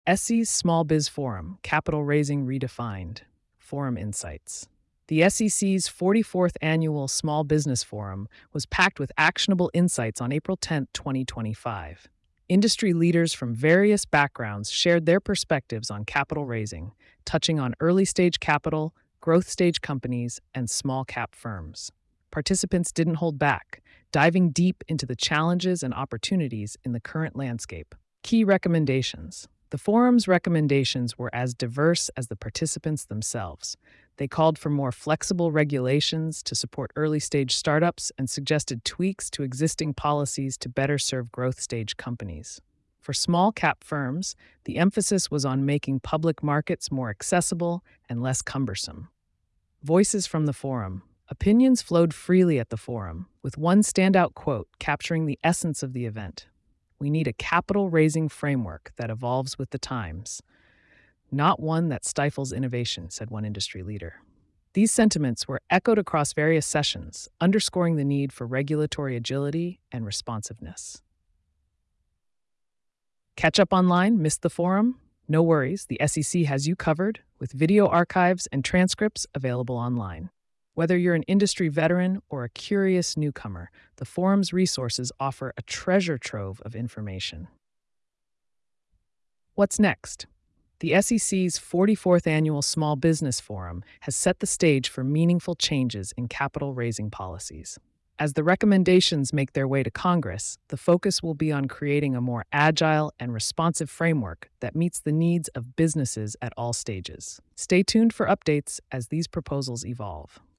SE's Small Biz Forum, Capital Raising Redefined, Forum Insights. The SEC's 44th Annual Small Business Forum was packed with actionable insights on April 10, 2025. Industry leaders from various backgrounds shared their perspectives on capital raising, touching on early stage capital, growth stage companies, and small cap firms. Participants didn't hold back, diving deep into the challenges and opportunities in the current landscape. Key recommendations. The forum's recommendations were as diverse as the participants themselves. They called for more flexible regulations to support early stage startups and suggested tweaks to existing policies to better serve growth stage companies. For small cap firms, the emphasis was on making public markets more accessible and less cumbersome. Voices from the forum. Opinions flowed freely at the forum, with one standout quote capturing the essence of the event. We need a capital raising framework that evolves with the times, not one that stifles innovation, said one industry leader. These sentiments were echoed across various sessions, underscoring the need for regulatory agility and responsiveness. Catch up online? Missed the forum? No worries, the SEC has you covered, with video archives and transcripts available online. Whether you're an industry veteran or a curious newcomer, the forum's resources offer a treasure trove of information. What's next? The SEC's 44th Annual Small Business Forum has set the stage for meaningful changes in capital raising policies. As the recommendations make their way to Congress, the focus will be on creating a more agile and responsive framework that meets the needs of businesses at all stages. Stay tuned for updates as these proposals evolve.